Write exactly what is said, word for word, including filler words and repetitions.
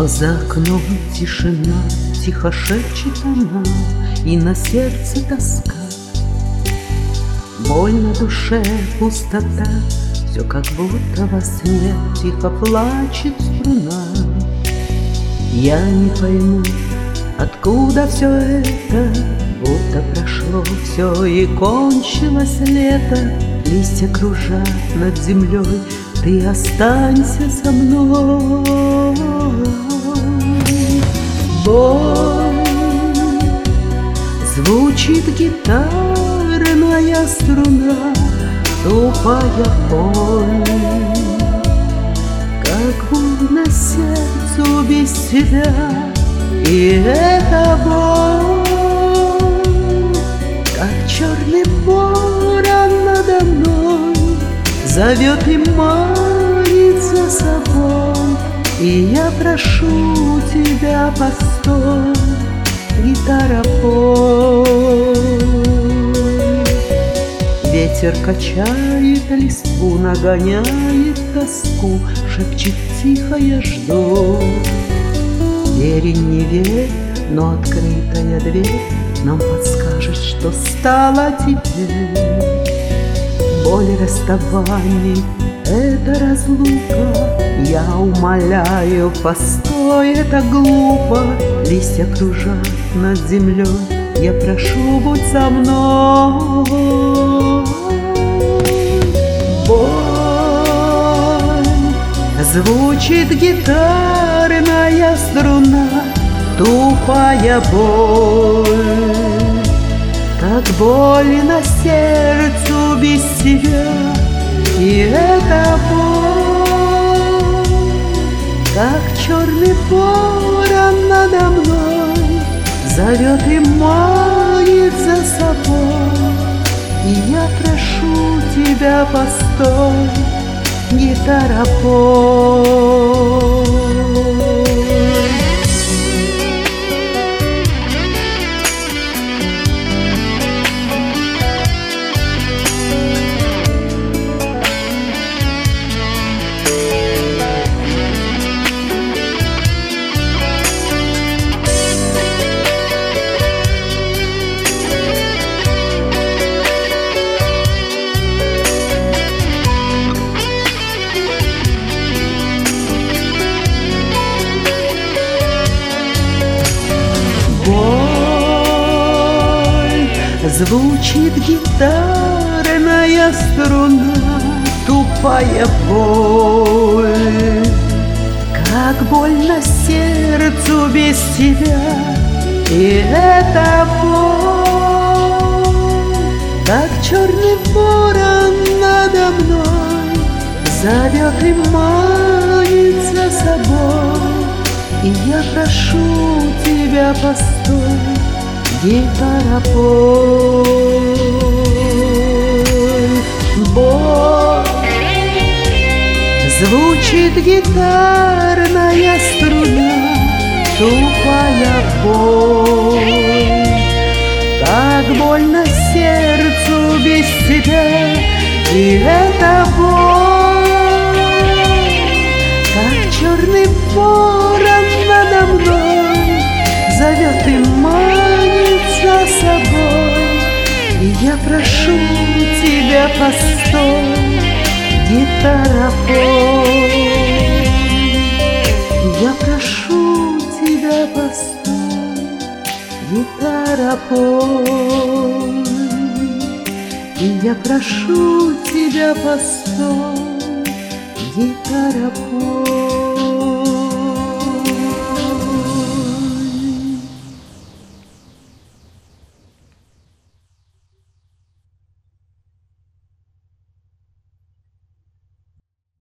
Но за окном тишина, тихо шепчет она, и на сердце тоска. Боль на душе, пустота, все как будто во сне, тихо плачет струна. Я не пойму, откуда все это, будто прошло все и кончилось лето. Листья кружат над землей, ты останься со мной. Боль, звучит гитарная струна, тупая боль, как больно сердцу без тебя. И эта боль, как черный ворон надо мной, зовет и манит за собой. И я прошу тебя, постой, гитара, пой. Ветер качает листву, нагоняет тоску, шепчет тихо: я жду. Верь, не верь, но открытая дверь нам подскажет, что стало теперь. Боль расставаний — это разлука. Я умоляю, постой, это глупо. Листья кружат над землей, я прошу, будь со мной. Боль, звучит гитарная струна, тупая боль, как больно сердцу без тебя. И эта боль, как черный ворон надо мной, зовет и манит за собой. И я прошу тебя, постой, гитара, пой. Боль, звучит гитарная струна, тупая боль, как больно сердцу без тебя. И эта боль, как черный ворон надо мной, зовет и манит за собой. И я прошу тебя, постой, гитара, пой. Боль, звучит гитарная струна, тупая боль, как больно сердцу без тебя. И эта боль, как черный ворон надо мной, зовет и манит за собой. И я прошу тебя, постой, гитара, пой. Я прошу тебя, постой, гитара, пой. И я прошу тебя, постой, гитара, пой.